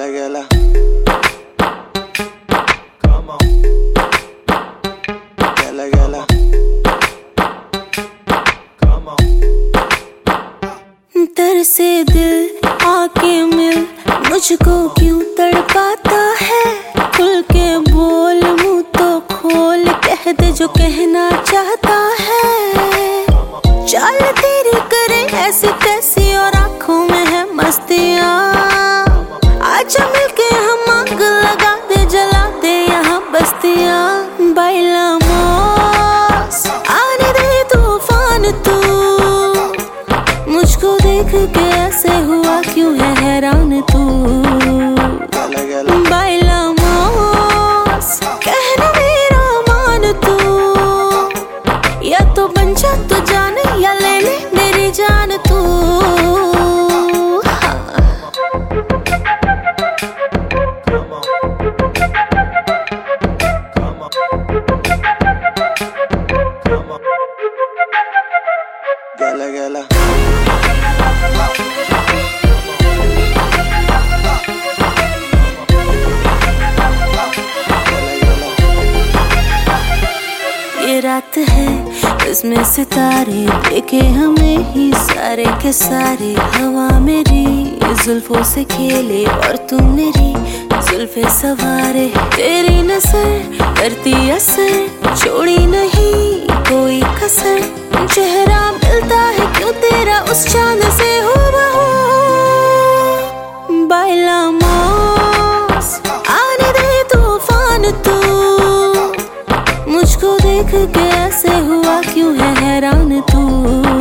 Gala gala. Come on. Gala gala. Come on. तरसे दिल आके मिल, मुझको क्यों तड़पाता है। खुल के बोल, मुंह तो खोल, कह दे जो कहना चाहता है। चाल तेरी करे ऐसी तैसी और आँखों में है मस्तियाँ। आजा मिलके हम आग लगा दे, जला दे यहाँ बस्तियाँ। बाइलामोस आने दे तूफान तू, मुझको देख के ऐसे हुआ क्यों है हैरान तू। बाइलामोस कहना मेरा मान तू, या तो बन जा तू जान या ले ले मेरी जान तू। Gala gala. ये रात है इसमें सितारे देखे हमें ही सारे के सारे। हवा मेरी जुल्फों से खेले और तू मेरी जुल्फे सवारे। तेरी नजर करती असर, छोड़ी नहीं कोई कसर। चेहरा मिलता है क्यों तेरा उस चांद से हूबहू। बाइलामोस आने दे तूफान तू, मुझको देख के ऐसे हुआ क्यों है हैरान तू।